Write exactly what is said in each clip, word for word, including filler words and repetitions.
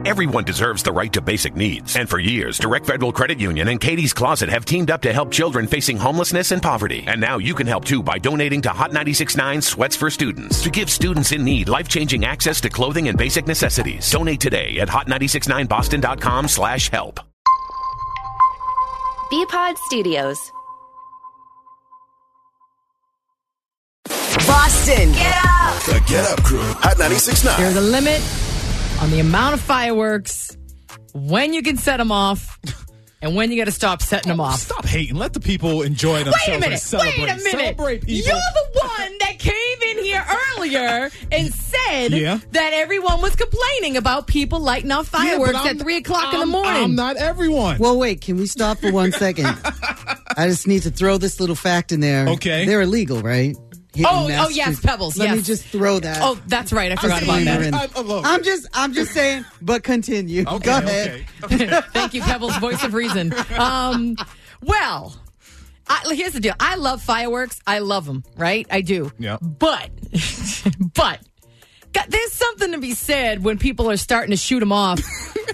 Everyone deserves the right to basic needs. And for years, Direct Federal Credit Union and Katie's Closet have teamed up to help children facing homelessness and poverty. And now you can help too by donating to Hot ninety-six point nine Sweats for Students to give students in need life-changing access to clothing and basic necessities. Donate today at hot nine six nine boston dot com slash help. B-Pod Studios. Boston. Get up! The Get Up Crew, Hot ninety-six point nine. There's a limit on the amount of fireworks, when you can set them off, and when you got to stop setting them off. Stop hating. Let the people enjoy themselves. Wait a minute. And celebrate. Wait a minute. Celebrate people. You're the one that came in here earlier and said Yeah. that everyone was complaining about people lighting off fireworks Yeah, but at three o'clock in the I'm- morning. I'm not everyone. Well, wait, can we stop for one second? I just need to throw this little fact in there. Okay. They're illegal, right? Hitting Oh, Mass oh, yes, Street. Pebbles, Let yes. me just throw that. Oh, that's right. I forgot about Disclaimer that. in. I- I love I'm it. just, I'm just saying, but continue. Okay, Go ahead. okay. Thank you, Pebbles, voice of reason. Um, well, I, here's the deal. I love fireworks. I love them, right? I do. Yeah. But, but, God, there's something to be said when people are starting to shoot them off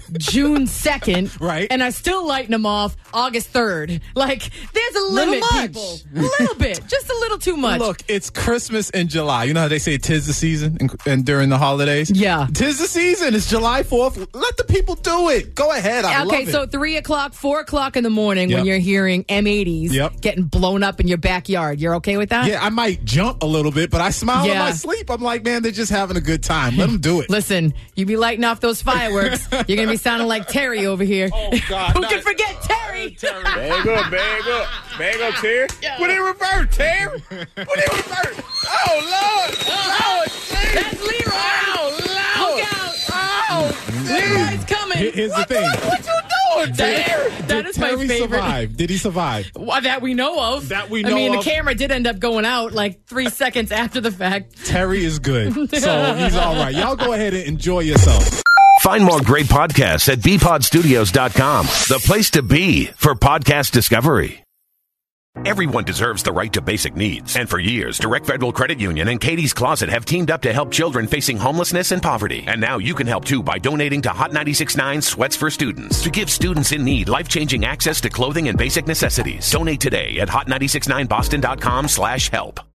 June second. Right. And are still lighting them off August third. Like, there's a limit, much. people. A little bit. Just a little too much. Look, it's Christmas in July. You know how they say 'tis the season and, and during the holidays? Yeah. 'Tis the season. It's July fourth. Let the people do it. Go ahead. I Okay, love it. so three o'clock, four o'clock in the morning when Yep. you're hearing M eighties Yep. getting blown up in your backyard. You're okay with that? Yeah, I might jump a little bit, but I smile in Yeah. my sleep. I'm like, man, they're just having a good time. Let them do it. Listen, you be lighting off those fireworks, you're going to be sounding like Terry over here. Oh, God. Who Not- can forget Terry? Bag up, bag up, bag up, Terry. Put it in reverse, Terry. Put it in reverse. Oh, Lord. Lord, Jesus. That's Leroy. Oh, Lord. Look out. Oh, Leroy's coming. Here- Here's the thing. What you doing, Terry? That Did is my Terry favorite. survive? Did he survive? Well, that we know of. That we I know mean, of. the camera did end up going out like three seconds after the fact. Terry is good. So he's all right. Y'all go ahead and enjoy yourself. Find more great podcasts at b pod studios dot com, the place to be for podcast discovery. Everyone deserves the right to basic needs. And for years, Direct Federal Credit Union and Katie's Closet have teamed up to help children facing homelessness and poverty. And now you can help too by donating to Hot ninety-six point nine Sweats for Students to give students in need life-changing access to clothing and basic necessities. Donate today at hot nine six nine boston dot com slash help.